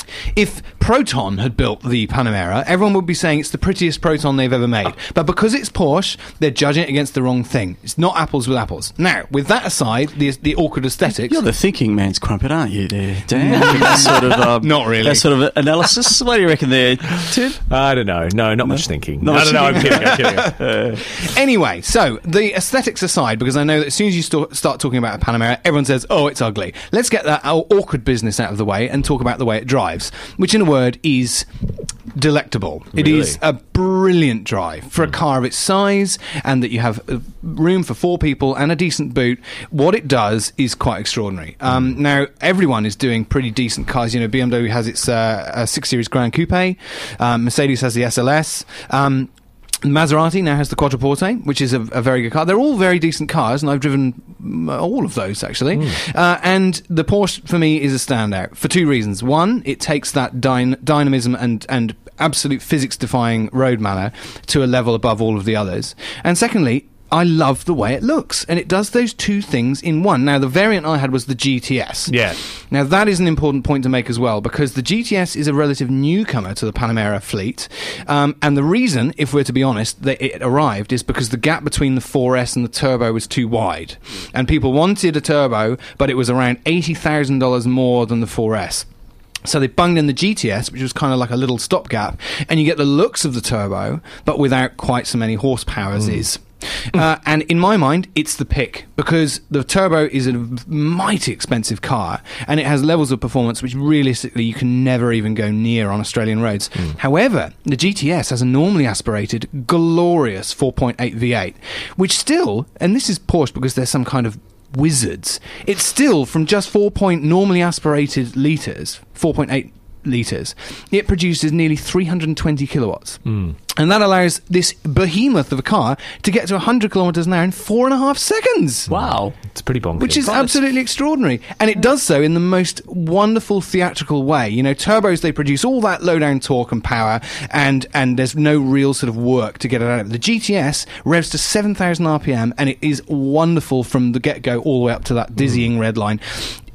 If Proton had built the Panamera, everyone would be saying it's the prettiest Proton they've ever made. But because it's Porsche, they're judging it against the wrong thing. It's not apples with apples. Now, with that aside, the, the awkward aesthetics... You're the thinking man's crumpet, aren't you there, Dan? that sort of, um, not really. That sort of analysis. What do you reckon there, Tim? I don't know. No, not much thinking. Not No, much no, no, I'm thinking. kidding. I'm kidding. Uh, Anyway, so the aesthetics aside, because I know that as soon as you st- start talking about a Panamera, everyone says, oh, it's ugly. Let's get that awkward business out of the way and talk about the way it drives, which in a word is delectable. It Really? is a brilliant drive for a car of its size, and that you have uh, room for four people and a decent boot. What it does is quite extraordinary. Um, now, everyone is doing pretty decent cars. You know, B M W has its uh, uh, six Series Grand Coupe. Um, Mercedes has the S L S. Um, Maserati now has the Quattroporte, which is a, a very good car. They're all very decent cars, and I've driven mm, all of those, actually. Mm. Uh, and the Porsche, for me, is a standout for two reasons. One, it takes that dyn- dynamism and, and absolute physics-defying road manner to a level above all of the others. And secondly, I love the way it looks, and it does those two things in one. Now, the variant I had was the G T S. Yeah. Now, that is an important point to make as well, because the G T S is a relative newcomer to the Panamera fleet, um, and the reason, if we're to be honest, that it arrived is because the gap between the four S and the Turbo was too wide, and people wanted a Turbo, but it was around eighty thousand dollars more than the four S. So they bunged in the G T S, which was kind of like a little stopgap, and you get the looks of the Turbo, but without quite so many horsepower as is. Uh, and in my mind, it's the pick, because the Turbo is a mighty expensive car, and it has levels of performance which realistically you can never even go near on Australian roads. Mm. However, the G T S has a normally aspirated, glorious four point eight V eight, which still, and this is Porsche because there's some kind of wizards, it's still from just four point normally aspirated litres, four point eight litres, it produces nearly three hundred twenty kilowatts. Mm. And that allows this behemoth of a car to get to one hundred kilometres an hour in four and a half seconds. wow. It's pretty bonkers. Which is absolutely extraordinary. And it does so in the most wonderful theatrical way. You know, turbos, they produce all that low-down torque and power, and, and there's no real sort of work to get it out of it. The G T S revs to seven thousand R P M, and it is wonderful from the get-go all the way up to that dizzying mm. red line.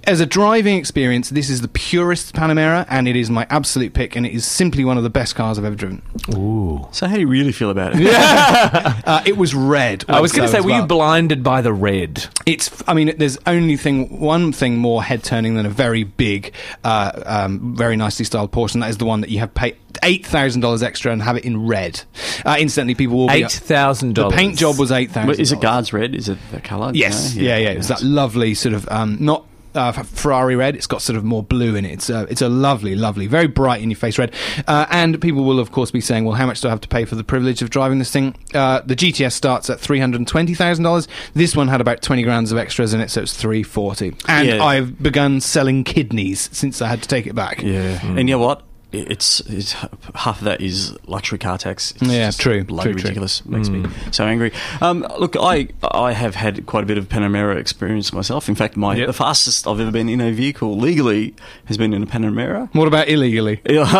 as a driving experience, this is the purest Panamera, and it is my absolute pick, and it is simply one of the best cars I've ever driven. Ooh. So how do you really feel about it? uh, it was red. I was going to also say, as were well. you blinded by the red? It's. I mean, there's only thing one thing more head turning than a very big, uh, um, very nicely styled Porsche, and that is the one that you have paid eight thousand dollars extra and have it in red. Uh, instantly, people will be Eight thousand The dollars. paint job was eight thousand. Is it Guards red? Is it the colour? Yes, You know? yeah, yeah. It's that lovely sort of um, not. Uh, Ferrari red. It's got sort of more blue in it. It's a, it's a lovely, lovely, very bright in your face red. Uh, and people will, of course, be saying, well, how much do I have to pay for the privilege of driving this thing? Uh, the G T S starts at three hundred twenty thousand dollars. This one had about twenty grand of extras in it, so it's three hundred forty thousand dollars. And Yeah. I've begun selling kidneys since I had to take it back. Yeah, and you know what? It's, it's half of that is luxury car tax. It's Yeah, just true, bloody true, true. ridiculous. Makes me so angry. Um, look, I I have had quite a bit of Panamera experience myself. In fact, my Yep. the fastest I've ever been in a vehicle legally has been in a Panamera. What about illegally?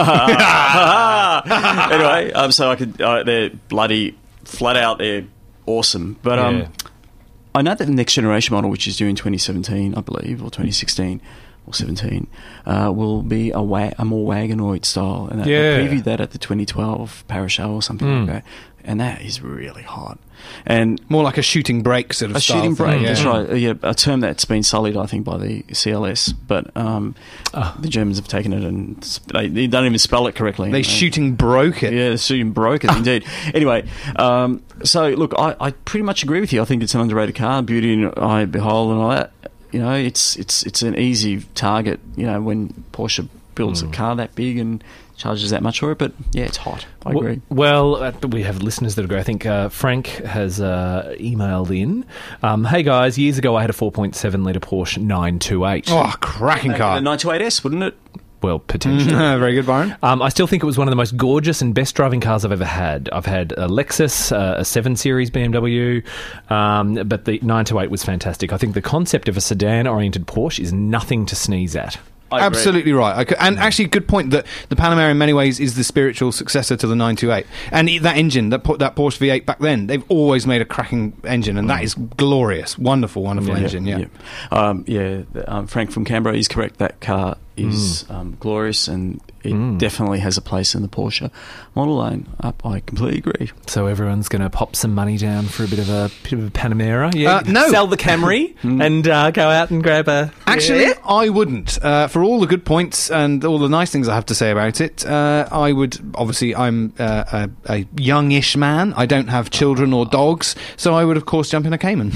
Anyway, um, so I could. Uh, they're bloody flat out. They're awesome. But um, Yeah. I know that the next generation model, which is due in twenty seventeen, I believe, or twenty sixteen. Or seventeen, uh, will be a, wa- a more wagonoid style, and that, Yeah. they previewed that at the twenty twelve Paris show or something Mm. like that, and that is really hot. And More like a shooting brake sort of a style shooting thing, brake, yeah. that's right. Uh, Yeah, a term that's been sullied, I think, by the C L S, but um, Ah. the Germans have taken it and sp- they, they don't even spell it correctly. They You know. shooting broke it. Yeah, the shooting broke it, indeed. Anyway, um, so look, I, I pretty much agree with you. I think it's an underrated car, beauty and eye behold and all that. You know, it's it's it's an easy target. You know, when Porsche builds Mm. a car that big and charges that much for it. But yeah, it's hot. I W- agree. Well, uh, we have listeners that agree. I think uh, Frank has uh, emailed in. Um, hey guys, years ago I had a four point seven litre Porsche nine twenty-eight. Oh, cracking car. The nine twenty-eight S, wouldn't it? Well, potentially. Very good, Byron. Um, I still think it was one of the most gorgeous and best driving cars I've ever had. I've had a Lexus, uh, a seven series B M W, um, but the nine twenty-eight was fantastic. I think the concept of a sedan-oriented Porsche is nothing to sneeze at. I agree. Absolutely right. I c- and actually, good point that the Panamera in many ways is the spiritual successor to the nine twenty-eight. And e- that engine, that po- that Porsche V eight back then, they've always made a cracking engine, and that is glorious. Wonderful, wonderful engine, yeah. Yeah, um, yeah the- um, Frank from Canberra is correct. That car is um, glorious, and it definitely has a place in the Porsche model line. I, I completely agree. So everyone's going to pop some money down for a bit of a bit of a Panamera. Yeah, Uh, no. sell the Camry and uh, go out and grab a. Actually, I wouldn't. Uh, for all the good points and all the nice things I have to say about it, uh, I would. Obviously, I'm uh, a, a youngish man. I don't have children or dogs, so I would, of course, jump in a Cayman.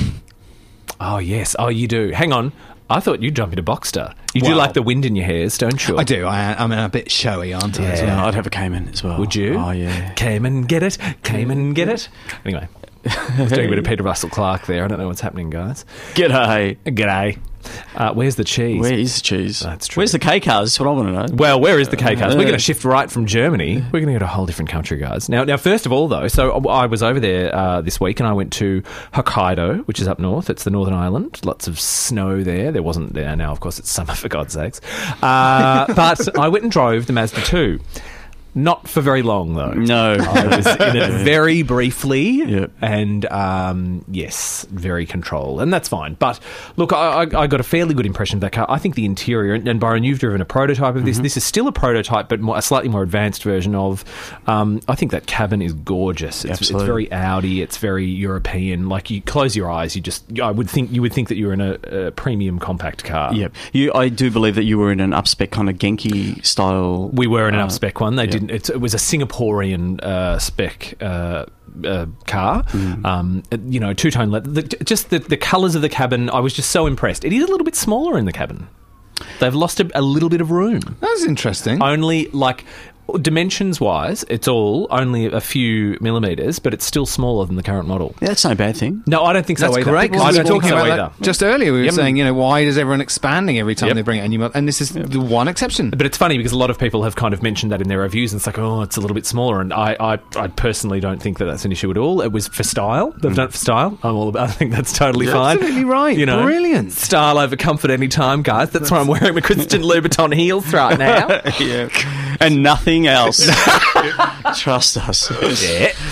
Oh yes, oh you do. Hang on, I thought you'd jump into Boxster. You do Well- like the wind in your hairs, don't you? I do. I, I'm a bit showy, aren't I? as Yeah. well? Yeah, I'd have a Cayman as well. Would you? Oh yeah. Cayman, get it? Cayman, get it? Anyway, I was doing a bit of Peter Russell Clark there. I don't know what's happening, guys. G'day. G'day. Uh, where's the cheese? Where is the cheese? That's true. Where's the K cars? That's what I want to know. Well, where is the K cars? We're Uh, going to shift right from Germany. We're going to go to a whole different country, guys. Now, now, first of all, though, so I was over there uh, this week, and I went to Hokkaido, which is up north. It's the Northern Island. Lots of snow there. There wasn't there now. Of course, it's summer for God's sakes. Uh, but I went and drove the Mazda two. Not for very long, though. No. I was in it very briefly, Yep. and um, yes, very controlled, and that's fine. But look, I, I, I got a fairly good impression of that car. I think the interior, and, and Byron, you've driven a prototype of this. Mm-hmm. This is still a prototype, but more, a slightly more advanced version of. Um, I think that cabin is gorgeous. It's, it's Absolutely. very Audi. It's very European. Like you close your eyes, you just I would think you would think that you're in a, a premium compact car. Yep. You, I do believe that you were in an upspec kind of Genki style. We were in an uh, up-spec one. They yeah. didn't. It, it was a Singaporean uh, spec uh, uh, car. Mm. Um, uh, you know, two-tone leather. The, just the, the colours of the cabin. I was just so impressed. It is a little bit smaller in the cabin. They've lost a, a little bit of room. That's interesting. Only like. Dimensions-wise, it's all only a few millimetres, but it's still smaller than the current model. Yeah, that's no bad thing. No, I don't think so That's either. great. I Because we don't were think talking so about either. that just earlier. We were Yep. saying, you know, why is everyone expanding every time Yep. they bring out a new model? And this is the one exception. But it's funny because a lot of people have kind of mentioned that in their reviews, and it's like, oh, it's a little bit smaller. And I, I, I personally don't think that that's an issue at all. It was for style. They've done it for style. I'm all about. I think that's totally You're fine. absolutely right. You know, Brilliant. Style over comfort any time, guys. That's why I'm wearing my Christian Louboutin heels right now. Yeah. And nothing else. Trust us. Yeah.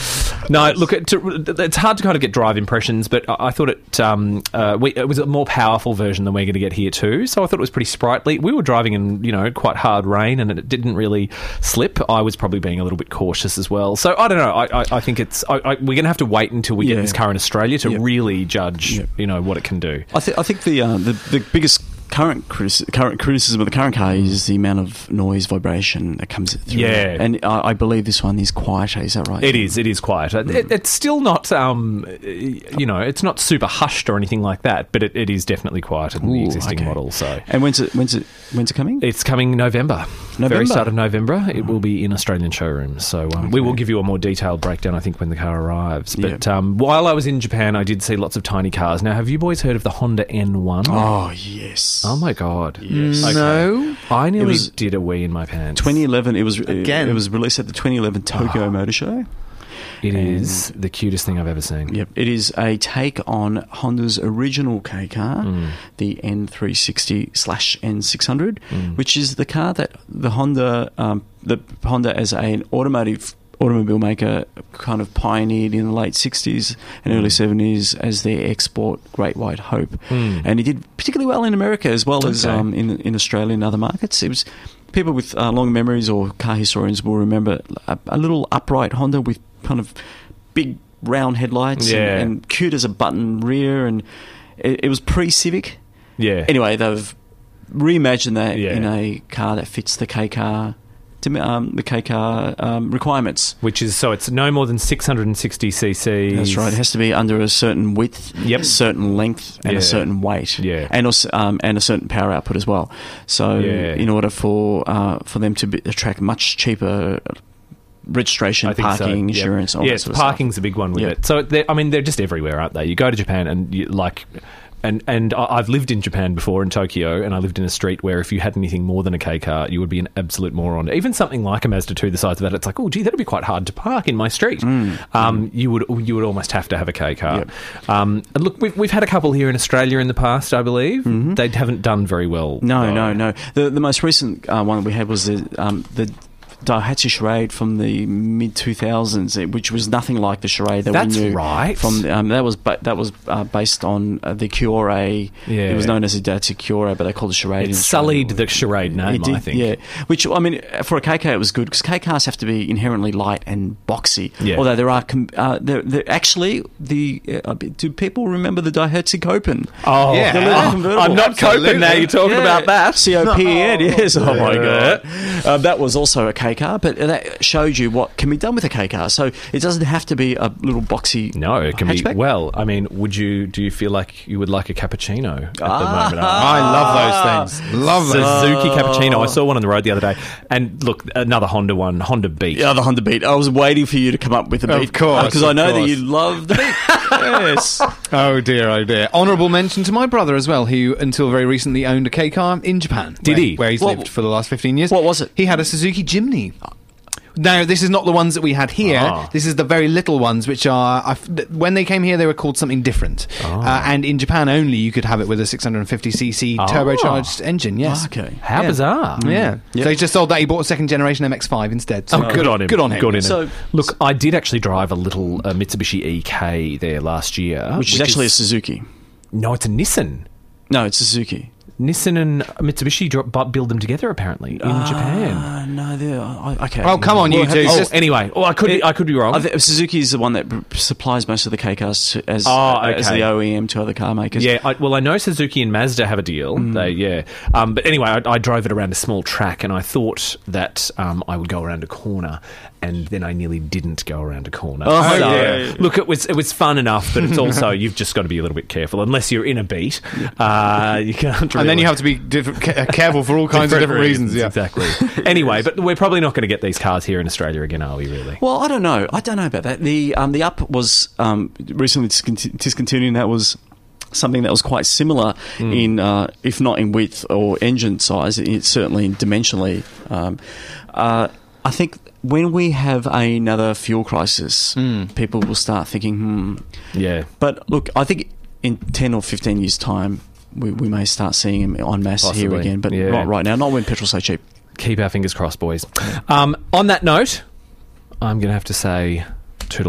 No, look, it, to, it's hard to kind of get drive impressions, but I, I thought it um, uh, we, it was a more powerful version than we're going to get here too. So I thought it was pretty sprightly. We were driving in, you know, quite hard rain, and it didn't really slip. I was probably being a little bit cautious as well. So I don't know. I, I, I think it's I, I, we're going to have to wait until we Yeah. get this car in Australia to Yep. really judge, Yep. you know, what it can do. I, th- I think the, uh, the the biggest current criticism, current criticism of the current car is the amount of noise, vibration that comes through. Yeah. And I, I believe this one is quieter. Is that right? It is. It is quiet. It, it's still not, um, you know, it's not super hushed or anything like that, but it, it is definitely quieter than the Ooh, existing okay. model. So And when's it? When's it? When's it coming? it's coming November. November? Very start of November. It will be in Australian showrooms. So um, we will give you a more detailed breakdown, I think, when the car arrives. But Yeah. um, while I was in Japan, I did see lots of tiny cars. Now, have you boys heard of the Honda N one? Oh yes. Oh, my God. Yes. Okay. No. I nearly was- did a wee in my pants. twenty eleven. It was Again. It was released at the twenty eleven Tokyo Motor Show. It is the cutest thing I've ever seen. Yep, it is a take on Honda's original K car, Mm. the N three sixty slash N six hundred, Mm. which is the car that the Honda, um, the Honda as an automotive automobile maker, kind of pioneered in the late sixties and early seventies as their export Great White Hope, Mm. and it did particularly well in America as well as Okay. um, in in Australia and other markets. It was. People with uh, long memories or car historians will remember a, a little upright Honda with kind of big round headlights Yeah. and, and cute as a button rear, and it, it was pre-Civic. Yeah. Anyway, they've reimagined that Yeah. in a car that fits the K car, to, um, the K car um, requirements. Which is, so it's no more than six hundred sixty cc's. That's right. It has to be under a certain width, Yep. a certain length, and Yeah. a certain weight, Yeah. and also um, and a certain power output as well. So, Yeah. in order for uh, for them to be, attract much cheaper registration, I think so. parking, Yep. insurance, all yes, that sort of parking's stuff. a big one with Yep. it. So they're- I mean, they're just everywhere, aren't they? You go to Japan and you, like, and and I- I've lived in Japan before in Tokyo, and I lived in a street where if you had anything more than a K car, you would be an absolute moron. Even something like a Mazda two, the size of that, it's like, oh, gee, that'd be quite hard to park in my street. Um, you would you would almost have to have a K car. Yep. Um, and look, we've we've had a couple here in Australia in the past, I believe. They haven't done very well. No, though. no, no. The the most recent uh, one we had was the um, the Daihatsu Charade from the mid two thousands, which was nothing like the Charade that That's we knew. right. From um, that was ba- that was uh, based on uh, the Cure. Yeah. It was known as the Daihatsu Cure, but they called it Charade. It in sullied Australia. the Charade name, It did, I think. Yeah, which I mean, for a K car, it was good because K cars have to be inherently light and boxy. Yeah. Although there are, com- uh, there, there actually the uh, do people remember the Daihatsu Copen? Oh, Yeah. The little Oh, convertible. I'm not Absolutely. coping now. You're talking Yeah. about that. C O P E N, yes. Oh, my Yeah. God. Uh, that was also a K car, but that showed you what can be done with a K car. So it doesn't have to be a little boxy No, it can hatchback. be. Well, I mean, would you? Do you feel like you would like a cappuccino at the Ah. moment? I love those things. Love those. Suzuki cappuccino. I saw one on the road the other day, and look, another Honda one, Honda Beat. Yeah, the Honda Beat. I was waiting for you to come up with a Of Beat. course, Because I of know that course. you love the Beat. Yes. Oh dear, oh dear. Honourable mention to my brother as well, who until very recently owned a K car in Japan. Did where, he? Where he's What- lived for the last fifteen years. what was it? He had a Suzuki Jimny. Now, this is not the ones that we had here. Ah. This is the very little ones, which are... I f- th- when they came here, they were called something different. Ah. Uh, and in Japan only, you could have it with a six hundred fifty c c Ah. turbocharged engine, yes. Okay. How Yeah. bizarre! Yeah. Yep. So he just sold that. He bought a second generation M X five instead. So Oh, good on him. Good on him. Good on him. So- look, I did actually drive a little uh, Mitsubishi E K there last year, Which is actually a Suzuki. no, it's a Nissan. No, it's a Suzuki. Nissan and Mitsubishi dro- bu- build them together apparently in Japan. Uh, no, they're... I- Okay. Oh, come on, you have two. to- Oh, just- anyway, oh, I could be, I could be wrong. I think Suzuki is the one that b- supplies most of the K cars to, as, Oh, as okay. the O E M to other car makers. Yeah, I, well, I know Suzuki and Mazda have a deal. Mm. They, yeah, um, but anyway, I, I drove it around a small track, and I thought that um, I would go around a corner, and then I nearly didn't go around a corner. Oh, so, yeah. look, it was it was fun enough, but it's also you've just got to be a little bit careful, unless you're in a beat. Uh, you can't. Really And then you have to be diff- ca- careful for all kinds of different reasons. Yeah. Exactly. Anyway, but we're probably not going to get these cars here in Australia again, are we? Really? Well, I don't know. I don't know about that. The um, the Up was um, recently disconti- discontinued. And that was something that was quite similar in, uh, if not in width or engine size, it's certainly dimensionally. Um, uh, I think when we have another fuel crisis, people will start thinking, hmm. Yeah. But look, I think in ten or fifteen years' time, we, we may start seeing them en masse here Possibly. again. But Yeah. not right now, not when petrol's so cheap. Keep our fingers crossed, boys. Um, on that note, I'm going to have to say toodle pip.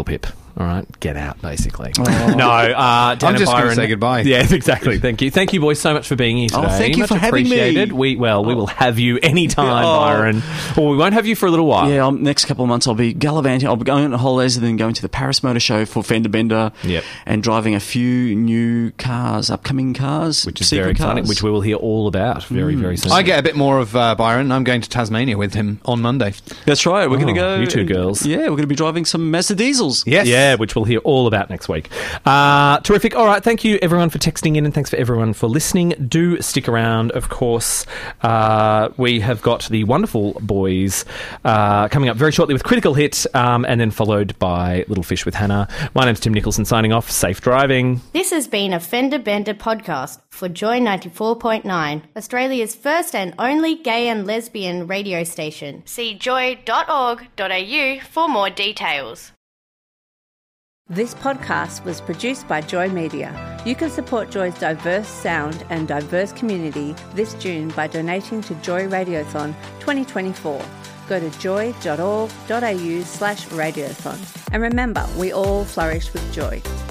All right, get out, basically. No, uh, Dan I'm just going gonna say goodbye. Yeah, exactly. Thank you. Thank you, boys, so much for being here today. Oh, thank you much for having me. appreciated. We, well, we will have you anytime, Oh. Byron. Or we won't have you for a little while. Yeah, um, next couple of months I'll be gallivanting. I'll be going on holidays and then going to the Paris Motor Show for Fender Bender. Yep. And driving a few new cars, upcoming cars, Which is secret very exciting, cars. which we will hear all about very, very soon. I get a bit more of uh, Byron. I'm going to Tasmania with him on Monday. That's right. We're Oh, going to go. you two girls. Yeah, we're going to be driving some Mazda diesels. Yes. Yeah, which we'll hear all about next week. Uh, terrific. All right. Thank you, everyone, for texting in, and thanks for everyone for listening. Do stick around, of course. Uh, we have got the wonderful boys uh, coming up very shortly with Critical Hit, um, and then followed by Little Fish with Hannah. My name's Tim Nicholson, signing off. Safe driving. This has been a Fender Bender podcast for Joy ninety-four point nine, Australia's first and only gay and lesbian radio station. See joy dot org dot a u for more details. This podcast was produced by Joy Media. You can support Joy's diverse sound and diverse community this June by donating to Joy Radiothon twenty twenty-four. Go to joy dot org dot a u slash radiothon. And remember, we all flourish with joy.